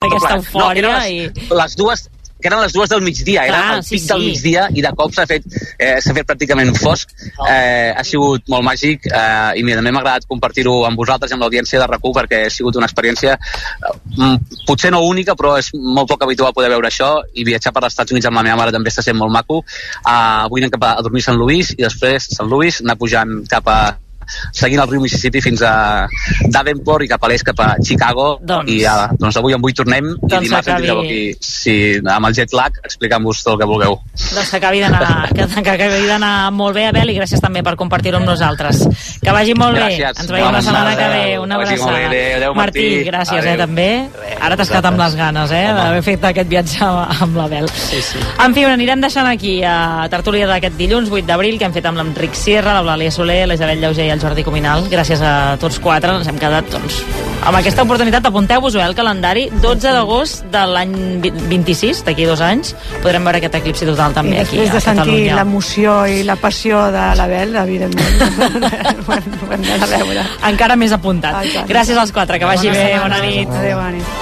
aquesta eufòria. Que eren les dues del migdia, era el pic del migdia, i de cop s'ha fet pràcticament fosc. Ha sigut molt màgic, i a mi m'ha agradat compartir-ho amb vosaltres i amb l'audiència de RAC1, perquè ha sigut una experiència potser no única, però és molt poc habitual poder veure això, i viatjar per als Estats Units amb la meva mare també està sent molt maco. Avui anem cap a dormir a Sant Louis, i després Sant Louis anar pujant cap a seguint el riu Mississippi fins a Davenport i cap a l'est, cap a Chicago, i doncs avui tornem, i dimarts ens tindreu aquí amb el jet lag explicant-vos tot el que vulgueu. Doncs que acabi d'anar molt bé, Abel, i gràcies també per compartir-ho amb nosaltres. Que vagi molt bé. Ens veiem la setmana que ve. Una abraçada. Martí, gràcies també. Ara t'has quedat amb les ganes d'haver fet aquest viatge amb l'Abel. En fi, anirem deixant aquí a tertúlia d'aquest dilluns 8 d'abril, que hem fet amb l'Enric Sierra, l'Eulàlia Soler, l'Isabel Llauger i el Jordi Cuminal. Gràcies a tots quatre. Ens hem quedat amb aquesta oportunitat. Apunteu-vos-ho al calendari. 12 d'agost de l'any 26, d'aquí 2 anys, podrem veure aquest eclipsi total també aquí a Catalunya. Després de sentir l'emoció i la passió de l'Abel, evidentment ho hem d'anar a veure. Encara més apuntat. Gràcies als quatre, que vagi bé. Bona nit. Adéu, bona nit.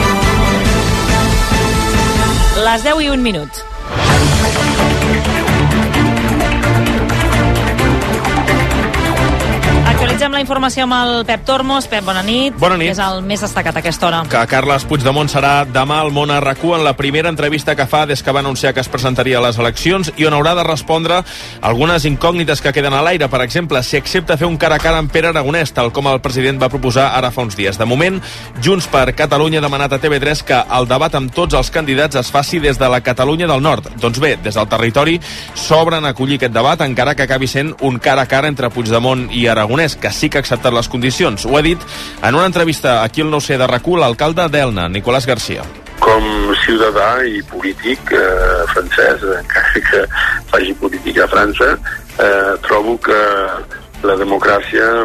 Les 10:01. Actualitzem la informació amb el Pep Tormos. Pep, bona nit. Bona nit. És el més destacat a aquesta hora. Que Carles Puigdemont serà demà al Món a RAC1 en la primera entrevista que fa des que va anunciar que es presentaria a les eleccions, i on haurà de respondre algunes incògnites que queden a l'aire. Per exemple, si accepta fer un cara a cara amb Pere Aragonès, tal com el president va proposar ara fa uns dies. De moment, Junts per Catalunya ha demanat a TV3 que el debat amb tots els candidats es faci des de la Catalunya del Nord. Doncs bé, des del territori s'obren a acollir aquest debat, encara que acabi sent un cara a cara entre Puigdemont i Aragonès, que sí que ha acceptat les condicions. Ho ha dit en una entrevista aquí al 9C de RAC1 l'alcalde d'Elna, Nicolás García. Com ciutadà i polític francès, encara que faci política a França, trobo que la democràcia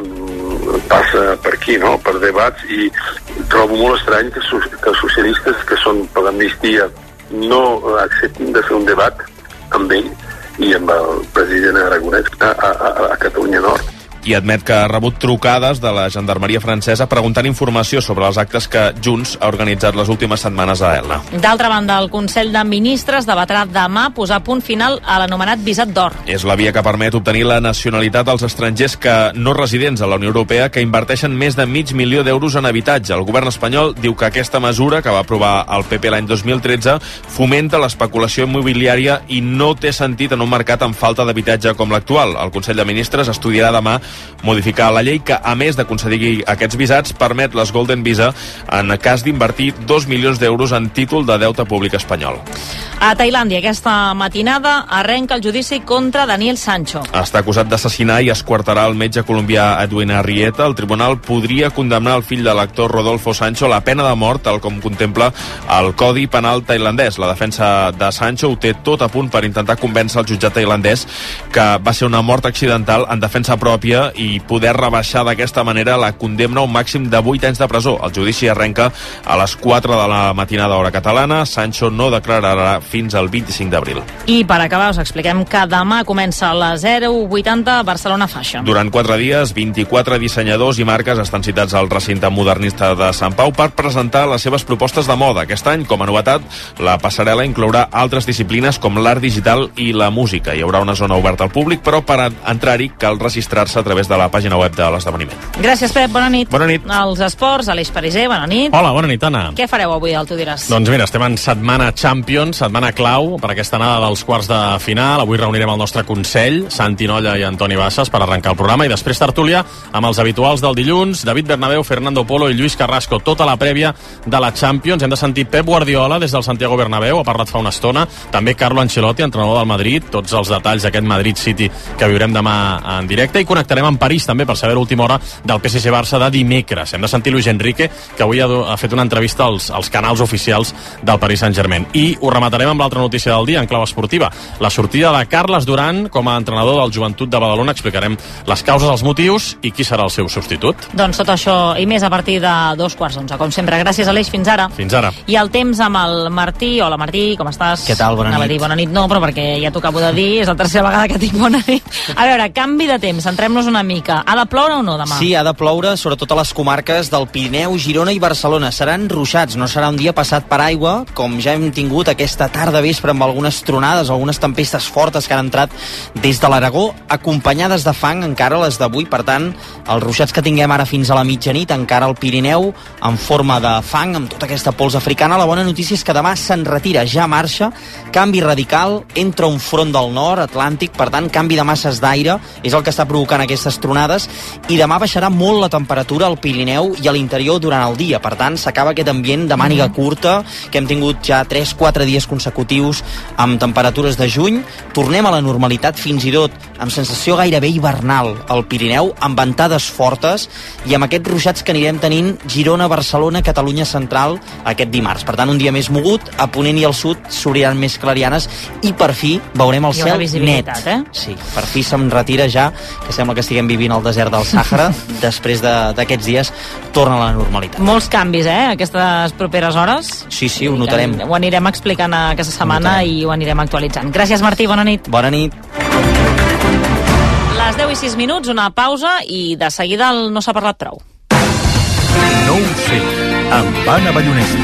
passa per aquí, no?, per debats, i trobo molt estrany que els socialistes que són per l'amnistia no acceptin de fer un debat amb ell i amb el president Aragonès a Catalunya Nord. I admet que ha rebut trucades de la gendarmeria francesa preguntant informació sobre els actes que Junts ha organitzat les últimes setmanes a Elna. D'altra banda, el Consell de Ministres debatrà demà posar punt final a l'anomenat visat d'or. És la via que permet obtenir la nacionalitat dels estrangers que no residents a la Unió Europea que inverteixen més de $500.000 d'euros en habitatge. El govern espanyol diu que aquesta mesura, que va aprovar el PP l'any 2013, fomenta l'especulació immobiliària i no té sentit en un mercat amb falta d'habitatge com l'actual. El Consell de Ministres estudiarà demà modificar la llei que, a més de concedir aquests visats, permet les Golden Visa en cas d'invertir 2 milions d'euros en títol de deute públic espanyol. A Tailàndia, aquesta matinada, arrenca el judici contra Daniel Sancho. Està acusat d'assassinar i esquartarà el metge colombià Edwin Arrieta. El tribunal podria condemnar el fill de l'actor Rodolfo Sancho a la pena de mort, tal com contempla el Codi Penal tailandès. La defensa de Sancho ho té tot a punt per intentar convèncer el jutjat tailandès que va ser una mort accidental en defensa pròpia i poder rebaixar d'aquesta manera la condemna a un màxim de 8 anys de presó. El judici arrenca a les 4 de la matinada hora catalana. Sancho no declararà fins al 25 d'abril. I per acabar us expliquem que demà comença la 080 Barcelona Fashion. Durant 4 dies, 24 dissenyadors i marques estan citats al recinte modernista de Sant Pau per presentar les seves propostes de moda. Aquest any, com a novetat, la passarel·la inclourà altres disciplines com l'art digital i la música. Hi haurà una zona oberta al públic, però per entrar-hi cal registrar-se a través de la pàgina web de l'esdeveniment. Gràcies, Pep, bona nit. Bona nit. Els esports, Aleix Pariser, bona nit. Hola, bona nit, Anna. Què fareu avui al Tu diràs? Doncs mira, estem en setmana Champions, setmana clau per aquesta anada dels quarts de final. Avui reunirem el nostre Consell, Santi Nolla i Antoni Bassas, per arrencar el programa, i després tertúlia amb els habituals del dilluns, David Bernabéu, Fernando Polo i Lluís Carrasco. Tota la prèvia de la Champions. Hem de sentir Pep Guardiola des del Santiago Bernabéu, ha parlat fa una estona, també Carlo Ancelotti, entrenador del Madrid, tots els detalls d'aquest Madrid City que viurem demà en directe, i connectarem amb París també per saber l'última hora del PSG-Barça de dimecres. Hem de sentir Luis Enrique, que avui ha fet una entrevista als canals oficials del Paris Saint-Germain, i ho rematarem anem amb l'altra notícia del dia en clau esportiva. La sortida de Carles Duran com a entrenador del Joventut de Badalona. Explicarem les causes, els motius i qui serà el seu substitut. Doncs tot això i més a partir de 2:15. Com sempre, gràcies, Aleix, fins ara. Fins ara. I el temps amb el Martí. Hola, Martí, com estàs? Què tal? Bona nit. Anava a dir bona nit no, però perquè ja t'ho acabo de dir, és la tercera vegada que tinc bona nit. A veure, canvi de temps, centrem-nos una mica. Ha de ploure o no demà? Sí, ha de ploure, sobretot a les comarques del Pirineu, Girona i Barcelona. Seran ruixats, no serà un dia passat per aigua, com ja hem tingut aquesta tarda vespre amb algunes tronades, algunes tempestes fortes que han entrat des de l'Aragó, acompanyades de fang encara les d'avui. Per tant, els ruixats que tinguem ara fins a la mitjanit, encara al Pirineu, en forma de fang, amb tota aquesta pols africana. La bona notícia és que demà se'n retira, ja marxa, canvi radical, entra un front del nord, atlàntic, per tant, canvi de masses d'aire, és el que està provocant aquestes tronades, i demà baixarà molt la temperatura al Pirineu i a l'interior durant el dia. Per tant, s'acaba aquest ambient de màniga curta, que hem tingut ja 3-4 dies consecutius amb temperatures de juny. Tornem a la normalitat, fins i tot amb sensació gairebé hivernal al Pirineu, amb ventades fortes i amb aquests ruixats que anirem tenint Girona, Barcelona, Catalunya central aquest dimarts. Per tant, un dia més mogut, a Ponent i al sud s'obriran més clarianes i per fi veurem el cel net. Sí, per fi se'm retira ja, que sembla que estiguem vivint al desert del Sàhara. Després d'aquests dies torna a la normalitat. Molts canvis, aquestes properes hores. Sí, ho notarem. Ho anirem explicant aquesta setmana i ho anirem actualitzant. Gràcies, Martí, bona nit. Bona nit. Les 10:06, una pausa i de seguida el No s'ha parlat prou. No ho sé, amb Anna Ballonesta.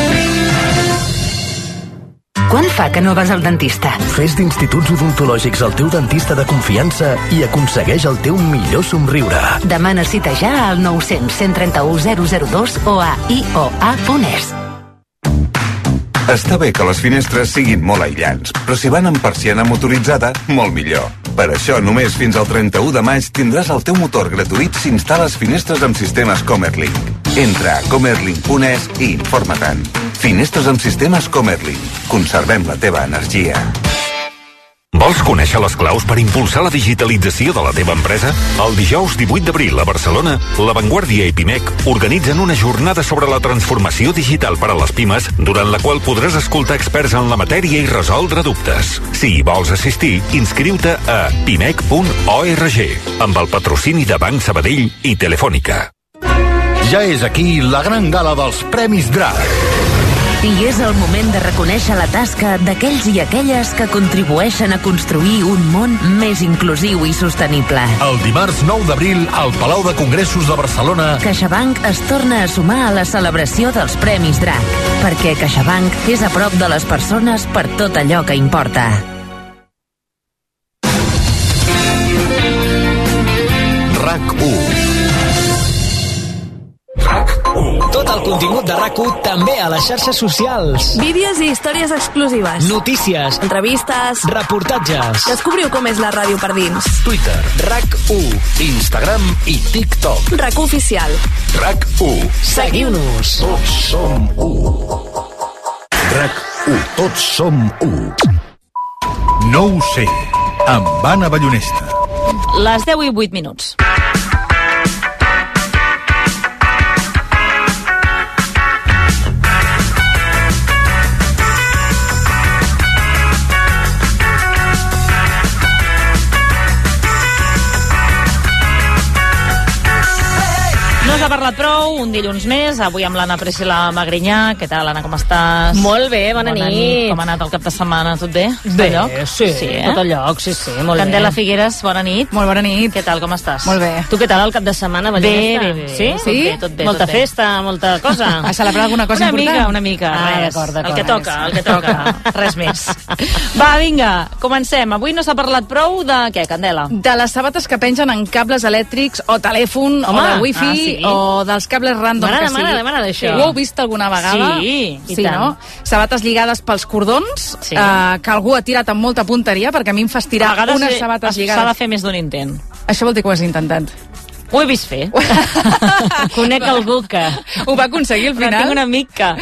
Quan fa que no vas al dentista? Fes d'Instituts Odontològics el teu dentista de confiança i aconsegueix el teu millor somriure. Demana cita ja al 900 131 002 o a ioa.es. Està bé que les finestres siguin molt aïllants, però si van amb persiana motoritzada, molt millor. Per això, només fins al 31 de maig tindràs el teu motor gratuït si instal·les finestres amb sistemes Comerlink. Entra a comerlink.es i informa-te'n. Finestres amb sistemes Comerlink. Conservem la teva energia. Vols conèixer les claus per impulsar la digitalització de la teva empresa? El dijous 18 d'abril a Barcelona, La Vanguardia i Pimec organitzen una jornada sobre la transformació digital per a les pimes, durant la qual podràs escoltar experts en la matèria i resoldre dubtes. Si hi vols assistir, inscriu-te a pimec.org, amb el patrocini de Banc Sabadell i Telefònica. Ja és aquí la gran gala dels Premis DRAC. I és el moment de reconèixer la tasca d'aquells i aquelles que contribueixen a construir un món més inclusiu i sostenible. El dimarts 9 d'abril, al Palau de Congressos de Barcelona, CaixaBank es torna a sumar a la celebració dels Premis DRAC, perquè CaixaBank és a prop de les persones per tot allò que importa. RAC1. Tot el contingut de RAC1 també a les xarxes socials. Vídeos i històries exclusives. Notícies. Entrevistes. Reportatges. Descobriu com és la ràdio per dins. Twitter. RAC1. Instagram i TikTok. RAC1 oficial. RAC1. Seguiu-nos. Tots som u. RAC1. Tots som u. No ho sé. Amb Anna Ballonesta. Les 10:08. No s'ha parlat prou, un dilluns més, avui amb l'Anna Priscila Magrinyà. Què tal, Anna, com estàs? Molt bé, bona nit. Com ha anat el cap de setmana? Tot bé? Bé, sí, tot el lloc, sí, molt bé. Candela Figueres, bona nit. Molt bona nit. Què tal, com estàs? Molt bé. Tu què tal el cap de setmana, Ballonesta? Bé. Sí? Tot bé. Molta festa, molta cosa. A celebrar alguna cosa important? Una mica, res. D'acord. El que toca, res més. Va, vinga, comencem. Avui no s'ha parlat prou de què, Candela? De les sabates que pengen en cables elèctrics o telèfon o de wifi o dels cables random que sigui. M'agrada això. Ho heu vist alguna vegada? Sí, i tant. No? Sabates lligades pels cordons, que algú ha tirat amb molta punteria, perquè a mi em fa estirar unes sabates lligades. S'ha de fer més d'un intent. Això vol dir que ho has intentat. Ho he vist fer. Conec algú que... Ho va aconseguir al final? Però tinc un amic que...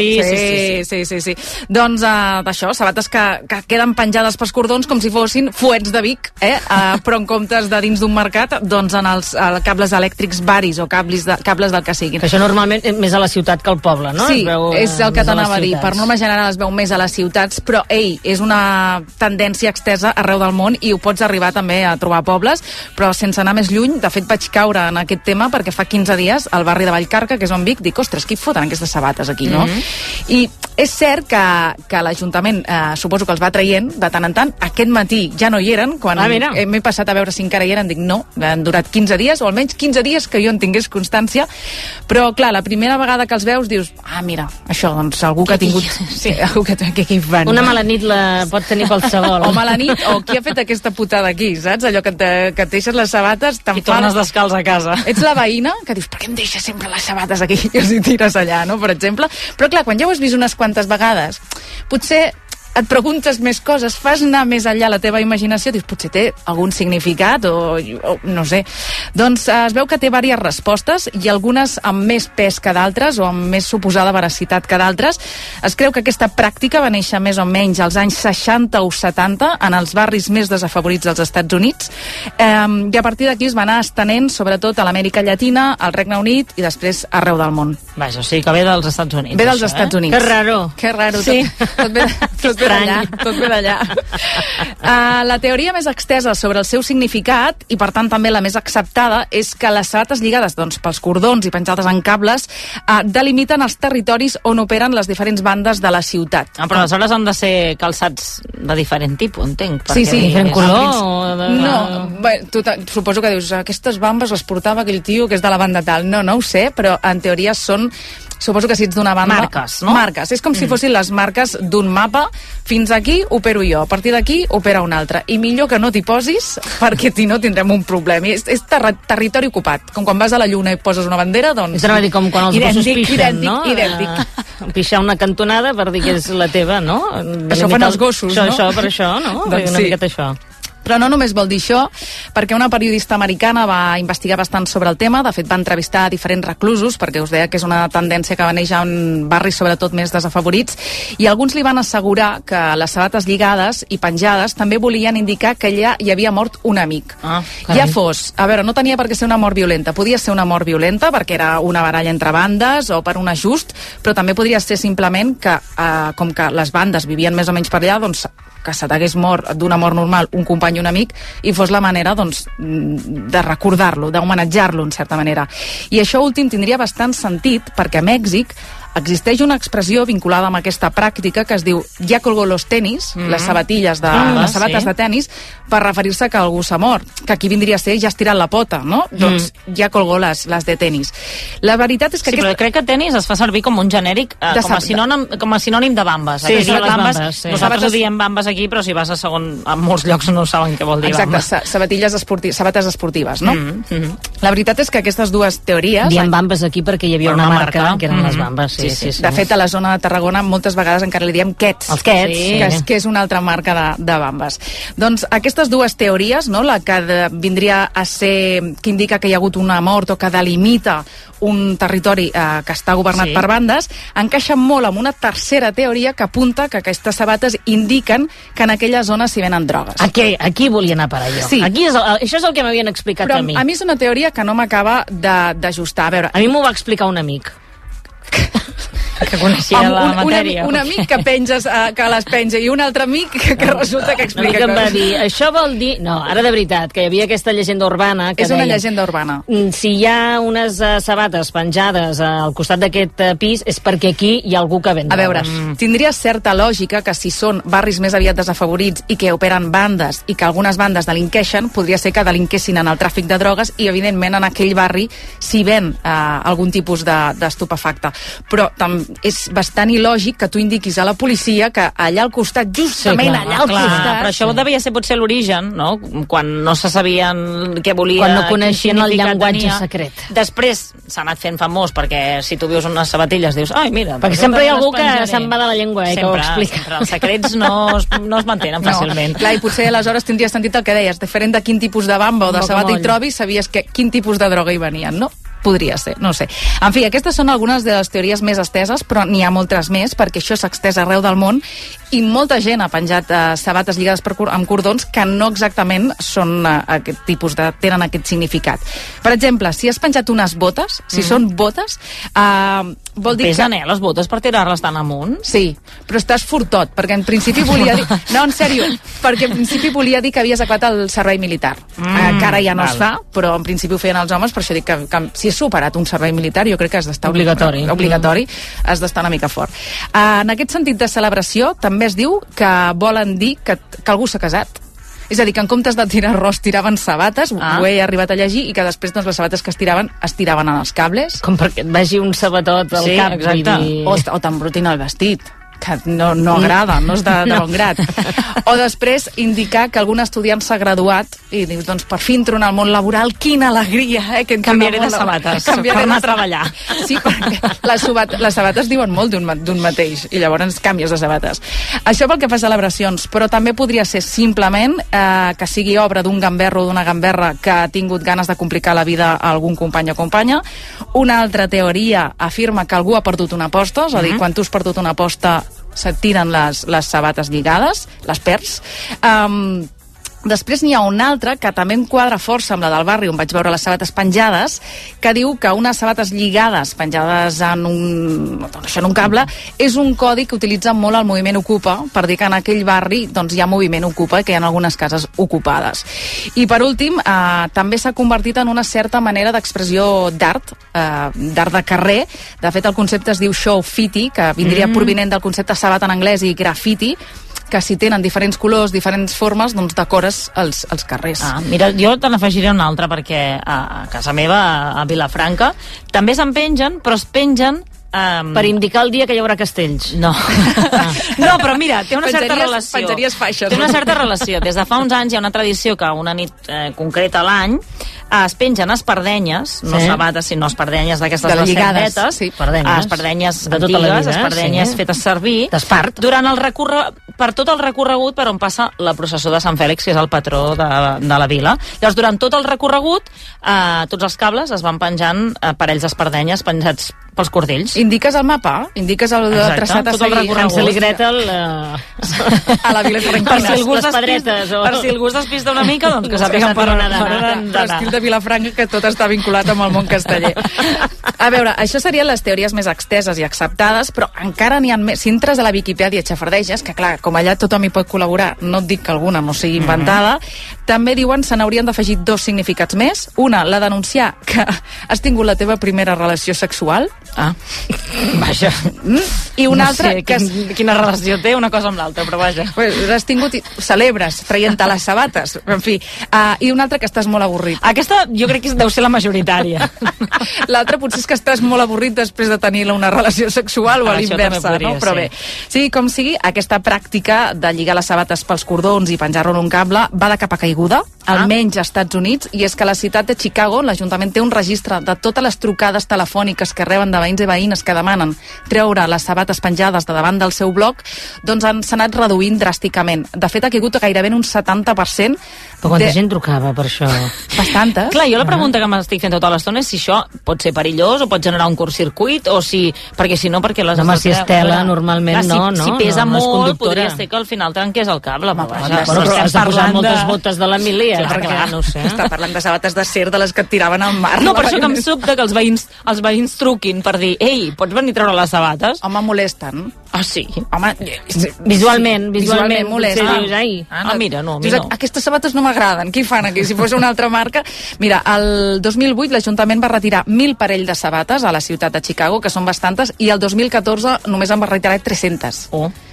Sí. Doncs d'això, sabates que queden penjades pels cordons com si fossin fuets de Vic, però en comptes de dins d'un mercat, doncs en els cables elèctrics varis o cables del que siguin. Això normalment és més a la ciutat que al poble, no? Sí, és el que t'anava a dir. Per norma general es veu més a les ciutats, però és una tendència extensa arreu del món i ho pots arribar també a trobar pobles, però sense anar més lluny. De fet, vaig caure en aquest tema perquè fa 15 dies al barri de Vallcarca, que és on Vic, dic, ostres, qui foten aquestes sabates aquí, no? I és cert que l'Ajuntament suposo que els va traient de tant en tant. Aquest matí ja no hi eren, quan m'he passat a veure si encara hi eren, dic no, han durat 15 dies, o almenys 15 dies que jo en tingués constància, però clar, la primera vegada que els veus dius, dius, això, doncs algú que ha tingut... Sí, algú que fan. Una mala nit la pot tenir qualsevol. O mala nit, o qui ha fet aquesta putada aquí, saps? Allò que et deixes les sabates... I tornes descalç a casa. Ets la veïna que dius, per què em deixes sempre les sabates aquí i els hi tires allà, no?, per exemple. Però clar, quan ja ho has vist unes quantes vegades, potser et preguntes més coses, fas anar més enllà la teva imaginació, dius, potser té algun significat o no sé. Doncs es veu que té diverses respostes i algunes amb més pes que d'altres o amb més suposada veracitat que d'altres. Es creu que aquesta pràctica va néixer més o menys als anys 60 o 70 en els barris més desafavorits dels Estats Units i a partir d'aquí es va anar estenent sobretot a l'Amèrica Llatina, al Regne Unit i després arreu del món. Vaja, o sigui que ve dels Estats Units. Ve dels Estats Units. Que raro. Sí. Tot ve d'allà. La teoria més extesa sobre el seu significat, i per tant també la més acceptada, és que les sabates lligades pels cordons i penjades en cables delimiten els territoris on operen les diferents bandes de la ciutat. Però aleshores han de ser calçats de diferent tipus, entenc. Sí. De diferent color? Suposo que dius, aquestes bambes les portava aquell tio que és de la banda tal. No ho sé, però en teoria són... Suposo que si ets d'una banda... Marques, no? Marques. És com si fossin les marques d'un mapa. Fins aquí opero jo, a partir d'aquí opera un altre. I millor que no t'hi posis, perquè si no tindrem un problema. És territori ocupat. Com quan vas a la Lluna i poses una bandera, doncs... És a dir, com quan els gossos pixen, no? Idèntic. Pixar una cantonada per dir que és la teva, no? Això fan els gossos, no? Això, per això, no? Doncs una miqueta això. Però no només vol dir això, perquè una periodista americana va investigar bastant sobre el tema. De fet, va entrevistar diferents reclusos, perquè us deia que és una tendència que va néixer en barris sobretot més desafavorits, i alguns li van assegurar que les sabates lligades i penjades també volien indicar que allà hi havia mort un amic. Ja fos, no tenia per què ser una mort violenta. Podia ser una mort violenta perquè era una baralla entre bandes o per un ajust, però també podria ser simplement que, com que les bandes vivien més o menys per allà, doncs que se t'hagués mort d'una mort normal un company i un amic, i fos la manera doncs, de recordar-lo, d'homenatjar-lo en certa manera. I això últim tindria bastant sentit perquè a Mèxic existeix una expressió vinculada amb aquesta pràctica que es diu ja colgó los tenis, les sabatilles les sabates de tenis, per referir-se que algú s'ha mort, que aquí vindria a ser ja estirat la pota, no? Doncs ja colgó les de tenis. La veritat és que... però crec que tenis es fa servir com un genèric, com a sinònim de bambes. Sí, les bambes. Nosaltres ho diem bambes aquí, però si vas a en molts llocs no saben què vol dir bambes. Exacte, sabates esportives, no? La veritat és que aquestes dues teories... Diem bambes aquí perquè hi havia una marca que eren les bambes, sí. De fet, a la zona de Tarragona moltes vegades encara li diem quets. Els quets. Que és una altra marca de bambes. Doncs aquestes dues teories, no? La que vindria a ser, que indica que hi ha hagut una mort o que delimita un territori que està governat per bandes, encaixen molt amb una tercera teoria que apunta que aquestes sabates indiquen que en aquella zona s'hi venen drogues. Aquí volia anar per allò. Sí. Això és el que m'havien explicat a mi. Però a mi és una teoria que no m'acaba d'ajustar. A mi m'ho va explicar un amic. Que coneixia la matèria. Un amic que les penja i un altre amic que resulta que explica coses. Em va dir, això vol dir... No, ara de veritat, que hi havia aquesta llegenda urbana que és una llegenda urbana. Si hi ha unes sabates penjades al costat d'aquest pis és perquè aquí hi ha algú que ven drogues. A veure, tindria certa lògica que si són barris més aviat desafavorits i que operen bandes i que algunes bandes delinqueixen, podria ser que delinquessin en el tràfic de drogues i, evidentment, en aquell barri s'hi ven algun tipus d'estupefacte. Però és bastant ilògic que tu indiquis a la policia que allà al costat, justament allà al costat... Però això devia ser potser l'origen, no? Quan no se sabien què volia... Quan no coneixien el llenguatge secret. Després s'ha anat fent famós, perquè si tu vius unes sabatilles dius, ai, mira... Perquè sempre hi ha algú que se'n va de la llengua, que ho explica. Sempre els secrets no es mantenen fàcilment. Clar, i potser aleshores tindria sentit el que deies, diferent de quin tipus de bamba o de sabata hi trobis, sabies quin tipus de droga hi venien, no? Podria ser, no sé. En fi, aquestes són algunes de les teories més esteses, però n'hi ha moltes més, perquè això s'ha estès arreu del món, i molta gent ha penjat sabates lligades amb cordons que no exactament són aquest tipus tenen aquest significat. Per exemple, si has penjat unes botes, si són botes, vol dir pesen, les botes per tirar-les tan amunt? Sí, però estàs fortot, perquè en principi volia dir... No, en sèrio, perquè en principi volia dir que havies acabat el servei militar. Encara ja no es fa, però en principi ho feien els homes, per això dic que si has superat un servei militar, jo crec que has d'estar... Obligatori. Has d'estar una mica fort. En aquest sentit de celebració, també es diu que volen dir que algú s'ha casat. És a dir, que en comptes de tirar arròs tiraven sabates, ho he arribat a llegir, i que després les sabates que es tiraven en els cables. Com perquè et vagi un sabatot al cap. Exacte. O t'embrutin el vestit, que no agrada, no és de bon grat. O després indicar que algun estudiant s'ha graduat i dius, doncs per fi entro en el món laboral, quina alegria, que canviaré de sabates per anar a treballar. Sí, perquè les sabates diuen molt d'un mateix, i llavors canvies de sabates. Això pel que fa a celebracions, però també podria ser simplement que sigui obra d'un gamberro o d'una gamberra que ha tingut ganes de complicar la vida a algun company o companya. Una altra teoria afirma que algú ha perdut una aposta, és a dir, quan tu has perdut una aposta se't tiren les sabates lligades, les perds. Després n'hi ha una altra que també em quadra força amb la del barri, on vaig veure les sabates penjades, que diu que unes sabates lligades, penjades en un cable, és un codi que utilitza molt el moviment Ocupa, per dir que en aquell barri doncs, hi ha moviment Ocupa i que hi ha algunes cases ocupades. I per últim, també s'ha convertit en una certa manera d'expressió d'art de carrer. De fet, el concepte es diu showfiti, que vindria provinent del concepte sabata en anglès i graffiti, que si tenen diferents colors, diferents formes, doncs decores els carrers. Mira, jo te n'afegiré una altra, perquè a casa meva, a Vilafranca, també se'n pengen, però es pengen per indicar el dia que hi haurà castells. No. No, però mira, té una certa relació. Penjaries faixes. Té una certa relació. Des de fa uns anys hi ha una tradició que una nit concreta a l'any es pengen espardenyes, no sabates, sinó espardenyes d'aquestes bassetetes, espardenyes antigues, espardenyes fetes servir, durant per tot el recorregut per on passa la processó de Sant Fèlix, que és el patró de la vila. Llavors, durant tot el recorregut, tots els cables es van penjant parells d'espardenyes penjats pels cordells. Indiques el mapa? Indiques el traçat a seguir? Hansel i Gretel a la vila franquina. Per si algú es despista una mica, doncs que sàpiguen per on anar. L'estil de Vilafranca, que tot està vinculat amb el món casteller. A veure, això serien les teories més exteses i acceptades, però encara n'hi ha més. Si entres a la Viquipèdia i xafardeges, que clar, com allà tothom hi pot col·laborar, no et dic que alguna no sigui inventada, també diuen se n'haurien d'afegir dos significats més. Una, la denunciar que has tingut la teva primera relació sexual. Vaja. I una altra... Quina relació té una cosa amb l'altra, però vaja. Has tingut... Celebres, traient-te les sabates. En fi. I una altra que estàs molt avorrit. Aquesta jo crec que deu ser la majoritària. L'altra potser és que estàs molt avorrit després de tenir una relació sexual o a l'inversa, no? Però bé, sigui com sigui, aquesta pràctica de lligar les sabates pels cordons i penjar-lo en un cable va de capa caiguda, almenys als Estats Units, i és que la ciutat de Chicago, l'Ajuntament té un registre de totes les trucades telefòniques que reben de veïns i veïnes que demanen treure les sabates penjades de davant del seu bloc, doncs s'ha anat reduint dràsticament. De fet, ha caigut gairebé un 70%. Però quanta gent trucava per això? Bastantes. Clar, jo la pregunta que m'estic fent tota l'estona és si això pot ser perillós o pot generar un curtcircuit o si... Perquè si no, perquè les... Home, si és tela, normalment no. Si pesa molt, podria ser que al final trenqués el cable. Però has de posar moltes botes de la milia. No ho sé. Està parlant de sabates d'acer de les que et tiraven al mar. No, per això que em sobta que els veïns truquin per dir, ei, pots venir a treure les sabates? Home, molesten. Ah, sí? Home, visualment molesta. Mira, no. Aquestes sabates no m'agraden. Què hi fan aquí? Si fos una altra marca... Mira, el 2008 l'Ajuntament va retirar 1.000 parell de sabates a la ciutat de Chicago, que són bastantes, i el 2014 només en va retirar 300.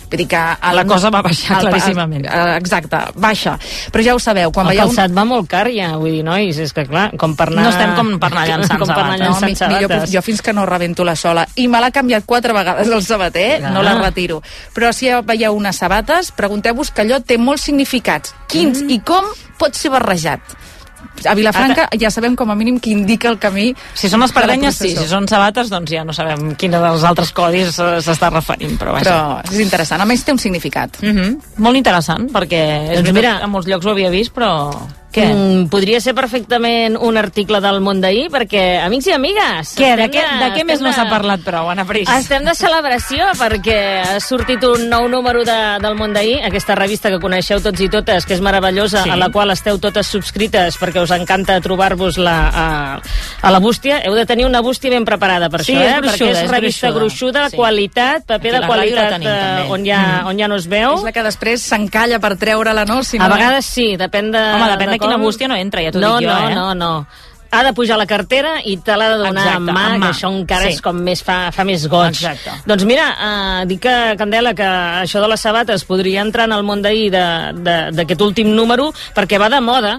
Vull dir que... La cosa va baixar claríssimament. Exacte, baixa. Però ja ho sabeu, quan veieu... El calçat va molt car ja, vull dir, nois, és que clar, com per anar... No estem com per anar llançant sabates. Millor jo fins que no rebento la sola. I me l'ha canviat 4 vegades el sabater, no la retiro. Però si veieu unes sabates, pregunteu-vos que allò té molts significats. Quins i com pot ser barrejat? A Vilafranca ja sabem com a mínim qui indica el camí. Si són espardenyes, sí. Si són sabates, doncs ja no sabem quin dels altres codis s'està referint. Però és interessant. A més, té un significat. Molt interessant, perquè doncs mira, a molts llocs ho havia vist, però... Què? Podria ser perfectament un article del Món d'ahir, perquè, amics i amigues... Què? De què més no s'ha parlat prou, Anna Pris? Estem de celebració, perquè ha sortit un nou número del Món d'ahir, aquesta revista que coneixeu tots i totes, que és meravellosa, a la qual esteu totes subscrites, perquè us encanta trobar-vos-la a la bústia. Heu de tenir una bústia ben preparada per això, perquè és revista gruixuda, qualitat, paper de qualitat on ja no es veu. És la que després s'encalla per treure-la, no? A vegades sí, depèn de... Home, depèn de quina bústia no entra, ja t'ho dic jo, No. Ha de pujar la cartera i te l'ha de donar en mà, que això encara és com més fa més goig. Exacte. Doncs mira, dic que, Candela, que això de les sabates podria entrar en el Món d'ahir d'aquest últim número, perquè va de moda,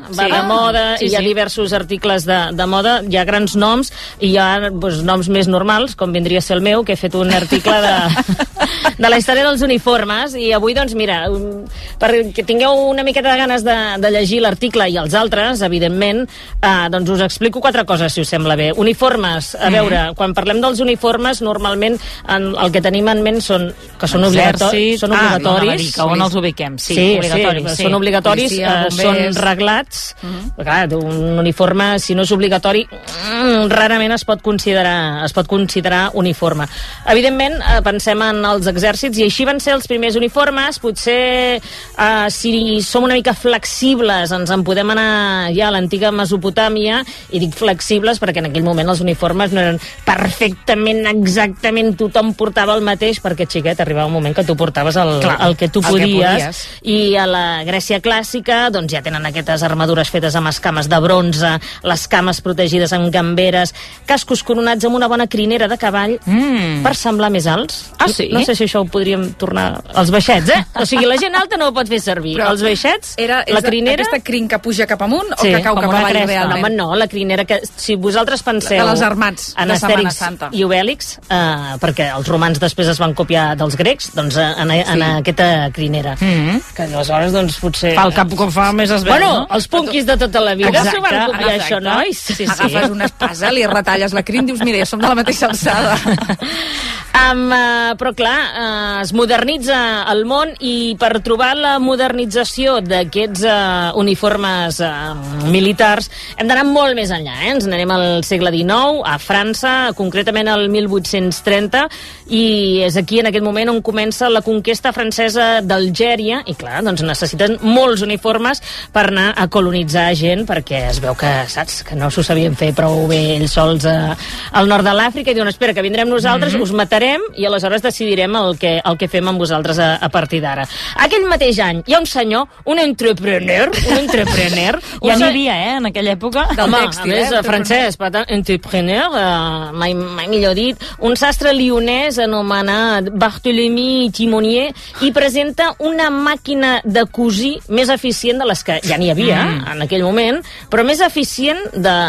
i hi ha diversos articles de moda, hi ha grans noms, i hi ha noms més normals, com vindria a ser el meu, que he fet un article de la història dels uniformes, i avui, doncs mira, perquè tingueu una miqueta de ganes de llegir l'article i els altres, evidentment, doncs us explico 4 coses, si us sembla bé. Uniformes, a veure, quan parlem dels uniformes, normalment el que tenim en ment són obligatoris. On els ubiquem? Sí, obligatoris. Són obligatoris, són reglats. Clar, un uniforme, si no és obligatori, rarament es pot considerar uniforme. Evidentment, pensem en els exèrcits, i així van ser els primers uniformes. Potser, si som una mica flexibles, ens en podem anar ja a l'antiga Mesopotàmia, i dic flexibles perquè en aquell moment els uniformes no eren perfectament, exactament, tothom portava el mateix, perquè, xiquet, arribava un moment que tu portaves el que tu podies. I a la Grècia clàssica doncs ja tenen aquestes armadures fetes amb escames de bronze, les cames protegides amb gamberes, cascos coronats amb una bona crinera de cavall per semblar més alts. Sí? No sé si això ho podríem tornar... Els baixets, O sigui, la gent alta no ho pot fer servir. Però els baixets, la crinera... Aquesta crin que puja cap amunt o que cau cap avall realment? Home, no, la crinera que... Si vosaltres penseu... De les armats en de Setmana Astèrix Santa. I Obèlix, perquè els romans després es van copiar dels grecs, doncs en aquesta crinera. Que aleshores, doncs, potser... Fa el cap com fa més es veu, no? Els punkis de tota la vida s'ho van copiar, això, nois? Sí. Agafes una espasa, li retalles la crin, dius, mira, som de la mateixa alçada. Però clar, es modernitza el món, i per trobar la modernització d'aquests uniformes militars hem d'anar molt més enllà, Ens n'anem al segle XIX, a França, concretament al 1830, i és aquí en aquest moment on comença la conquesta francesa d'Algèria, i clar, doncs necessiten molts uniformes per anar a colonitzar gent, perquè es veu que, saps, que no s'ho sabien fer prou bé ells sols al nord de l'Àfrica, i diuen, espera, que vindrem nosaltres, us matarem, i aleshores decidirem el que fem amb vosaltres a partir d'ara. Aquell mateix any hi ha un senyor, un entrepreneur, ja n'hi havia, en aquella època, del tèxtil, a més, francès, entrepreneur, mai millor dit, un sastre lionès anomenat Barthélemy Timonier, i presenta una màquina de cosir més eficient de les que ja n'hi havia en aquell moment, però més eficient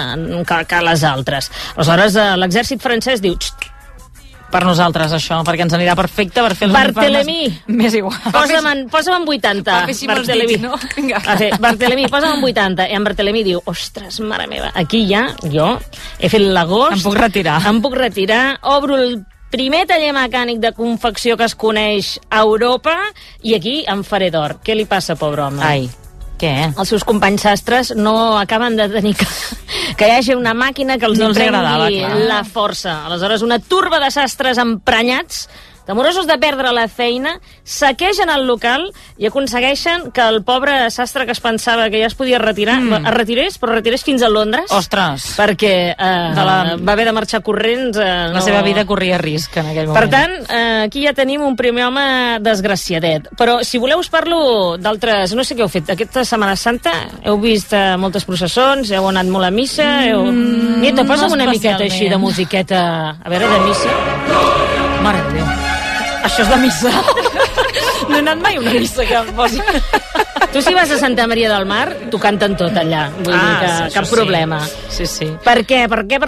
que les altres. Aleshores, l'exèrcit francès diu, per nosaltres, això, perquè ens anirà perfecte per fer els uniformes més igual. Posa'm en 80. Barthélemy, no? Barthélemy, posa'm en 80. I en Barthélemy diu, ostres, mare meva, aquí ja, jo he fet l'agost. Em puc retirar. Obro el primer taller mecànic de confecció que es coneix a Europa, i aquí em faré d'or. Què li passa, pobre home? Ai, què? Els seus companys sastres no acaben de tenir que hi hagi una màquina que els prengui la força. Aleshores, una turba de sastres emprenyats, temorosos de perdre la feina, saquegen el local i aconsegueixen que el pobre sastre que es pensava que ja es podia retirar, es retirés fins a Londres. Ostres! Perquè va haver de marxar corrents. La seva vida corria risc en aquell moment. Per tant, aquí ja tenim un primer home desgraciadet. Però si voleu us parlo d'altres... No sé què heu fet. Aquesta Setmana Santa heu vist moltes processons, heu anat molt a missa... Nieta, posa'm una miqueta així de musiqueta, a veure, de missa. Mare de Déu. Això és de missa. No he anat mai a una missa que em posi... Tu si vas a Santa Maria del Mar, t'ho canten tot allà. Vull dir que cap problema. Sí, sí. Per què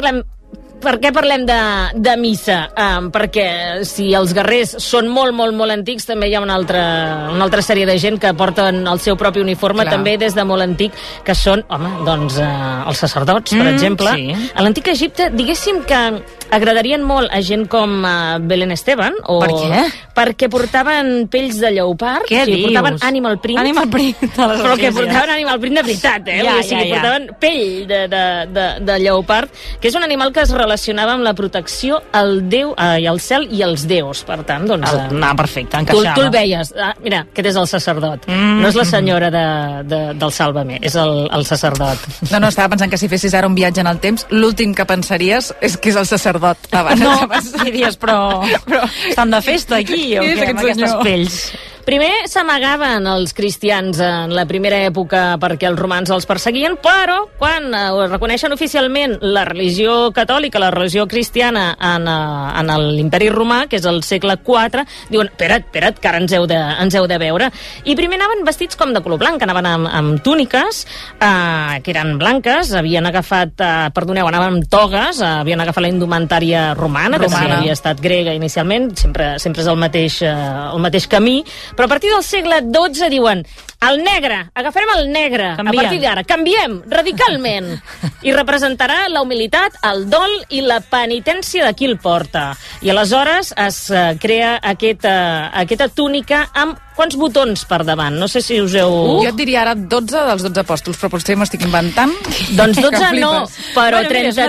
parlem de missa? Perquè si els guerrers són molt antics, també hi ha una altra sèrie de gent que porten el seu propi uniforme, també des de molt antic, que són, doncs, els sacerdots, per exemple. Sí. A l'antic Egipte, diguéssim que agradarien molt a gent com Belén Esteban. Per què? Perquè portaven pells de lleopard. Què dius? Portaven animal print. Animal print. Però que portaven animal print de veritat, portaven pell de lleopard, que és un animal que es relacionava amb la protecció al Déu i al cel i als déus. Per tant, doncs... perfecte, encaixava. Tu el veies. Mira, aquest és el sacerdot. No és la senyora del Sálvame, és el sacerdot. No, estava pensant que si fessis ara un viatge en el temps, l'últim que pensaries és que és el sacerdot. Diries, però estan de festa aquí, o què, amb aquestes pells? Primer s'amagaven els cristians en la primera època perquè els romans els perseguien, però quan reconeixen oficialment la religió catòlica, la religió cristiana en l'Imperi Romà, que és el segle IV, diuen, espera't, que ara ens heu de veure. I primer anaven vestits com de color blanc, anaven amb túniques, que eren blanques, havien agafat, anaven amb togues, havien agafat la indumentària romana, que sí, havia estat grega inicialment, sempre és el mateix camí, però a partir del segle XII diuen el negre, agafarem el negre. A partir d'ara, canviem radicalment. I representarà la humilitat, el dol i la penitència de qui el porta. I aleshores es crea aquesta túnica amb quants botons per davant? No sé si us heu... Jo et diria ara 12 dels 12 apòstols, però potser m'estic inventant. Doncs 12 no, però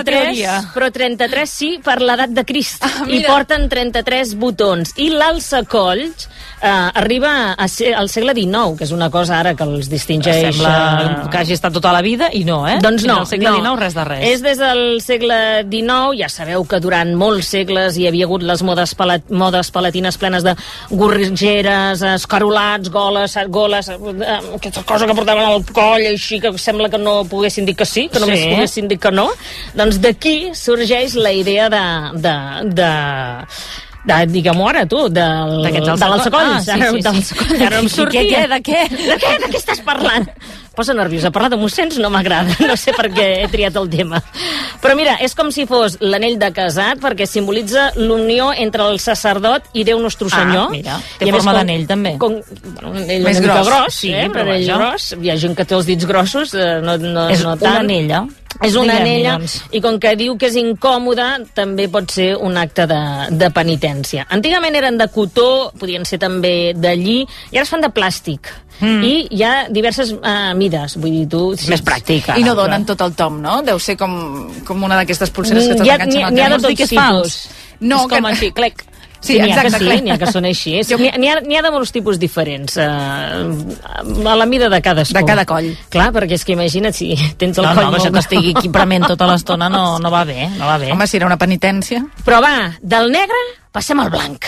33 sí, per l'edat de Crist. I porten 33 botons. I l'alçacolls arriba al segle XIX, que és una cosa ara que els distingeix... Sembla que hagi estat tota la vida i no, eh? Doncs no. Al segle XIX res de res. És des del segle XIX, ja sabeu que durant molts segles hi havia hagut les modes palatines plenes de gorgeres, escarolats, goles, aquesta cosa que portaven al coll, així que sembla que no poguessin dir que sí, que només poguessin dir que no. Doncs d'aquí sorgeix la idea diguem-ho ara, tu, de l'alçacolls. Ara em sortia. De què? De què estàs parlant? Posa nerviosa, parlar de mossens no m'agrada, no sé per què he triat el tema. Però mira, és com si fos l'anell de casat, perquè simbolitza l'unió entre el sacerdot i Déu Nostre Senyor. Mira, té forma d'anell també. Un anell més gros, però anell gros. Hi ha gent que té els dits grossos, no és tant. Una anella. És una anella, i com que diu que és incòmode, també pot ser un acte de penitència. Antigament eren de cotó, podien ser també de lli, i ara es fan de plàstic. I hi ha diverses mides, vull dir, tu... És més pràctic. I no donen tot el tom, no? Deu ser com una d'aquestes pulseres que t'enganxen al N'hi ha de tots tipus. No, com així, clec. Sí, exacte, n'hi ha que són així. N'hi ha de molts tipus diferents, a la mida de cadascú. De cada coll. Clar, perquè és que imagina't si tens el coll molt... No, que estigui aquí prement tota l'estona no va bé, no va bé. Home, si era una penitència. Però va, del negre passem al blanc.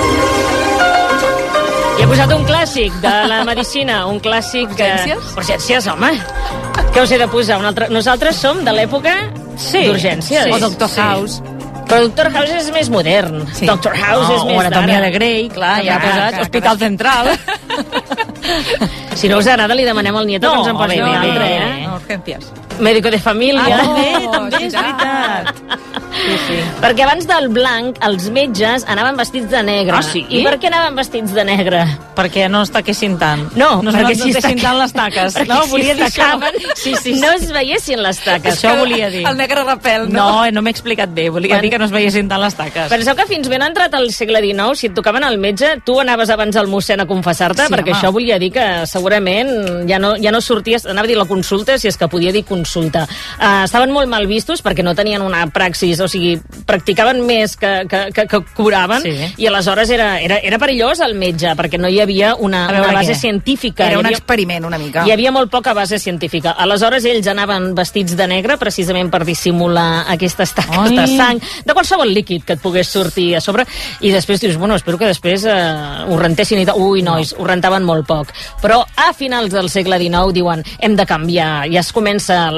I he posat un clàssic de la medicina, un clàssic... Urgències? Urgències, home. Què us he de posar? Nosaltres som de l'època d'urgències. O Doctor House. Però Doctor House és més modern. Sí. Doctor House és més d'ara. O Anatomia de Grey, clar, ja ha posat Hospital Central. Si no us agrada, li demanem al nieto que ens en posi un altre, No, urgències. Médico de família. També és veritat. Sí. Perquè abans del blanc, els metges anaven vestits de negre. Ah, sí? I per què anaven vestits de negre? Perquè no es taquessin tant. No, perquè si es taquessin tant les taques. No, volia dir això. No es veiessin les taques. Això volia dir. El negre repel, no? No m'he explicat bé. Volia dir que no es veiessin tant les taques. Penseu que fins ben entrat al segle XIX, si et tocaven al metge, tu anaves abans al mossèn a confessar-te, perquè això volia dir que segurament ja no sorties, anava a dir la consulta, si és que podia dir consulta. Estaven molt mal vistos perquè no tenien una praxis, o sigui, practicaven més que curaven, i aleshores era perillós el metge, perquè no hi havia una base científica. Era un experiment, una mica. Hi havia molt poca base científica. Aleshores ells anaven vestits de negre precisament per dissimular aquestes taques de sang, de qualsevol líquid que et pogués sortir a sobre, i després dius, bueno, espero que després ho rentessin i tal. Ui, nois, ho rentaven molt poc. Però a finals del segle XIX diuen, hem de canviar, ja es comença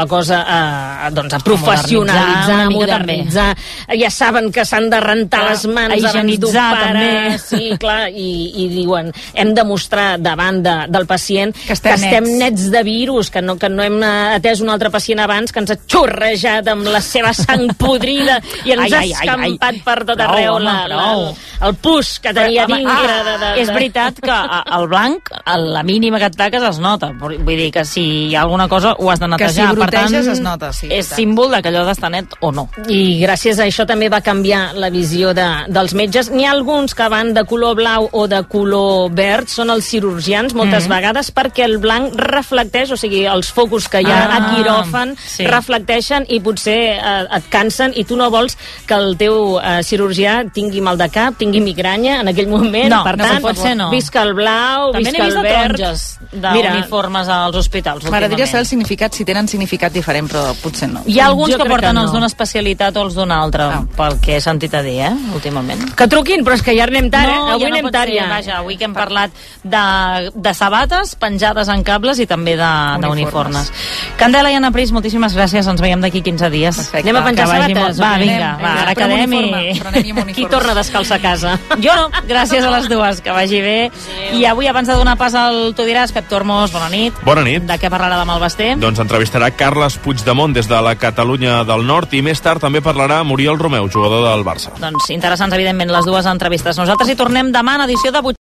la cosa a professionalitzar, a modernitzar. Ja saben que s'han de rentar les mans abans d'un pare. Sí, clar, i diuen, hem de mostrar davant del pacient que estem nets de virus, que no hem atès un altre pacient abans, que ens ha xorrejat amb la seva sang podrida i ens ha escampat per tot arreu el pus que tenia dintre. És veritat que el blanc, la mínima que et taques es nota. Vull dir que si hi ha alguna cosa ho has de netejar. Que si broteges es nota, sí. És símbol que allò d'estar net o no. I gràcies a això també va canviar la visió dels metges. N'hi ha alguns que van de color blau o de color verd, són els cirurgians moltes vegades, perquè el blanc reflecteix, o sigui, els focus que hi ha a quiròfan reflecteixen i potser et cansen i tu no vols que el teu cirurgià tingui mal de cap, tingui migranya en aquell moment. Per tant, visca el blau, també visca el verd. També n'he vist taronges d'uniformes als hospitals. M'agradaria saber el significat, si tenen significat diferent, però potser no. Hi ha alguns que porten els d'una especialitat o els d'una altra, pel que he sentit a dir, últimament. Que truquin, però és que ja anem tard, avui anem tard ja. Vaja, avui que hem parlat de sabates penjades en cables i també d'uniformes. Candela i Anna Pris, moltíssimes gràcies, ens veiem d'aquí 15 dies. Perfecte. Anem a penjar sabates? Va, vinga, ara quedem i... Qui torna descalç a casa? Jo no, gràcies a les dues, que vagi bé. I avui, abans de donar pas al Tu diràs, Pep Tormos, bona nit. Bona nit. De què parlarà demà el Basté? Doncs entrevistarà Carles Puigdemont des de la Catalunya del Nord i més tard també parlarà Muriel Romeu, jugador del Barça. Doncs interessants, evidentment, les dues entrevistes. Nosaltres hi tornem demà en edició de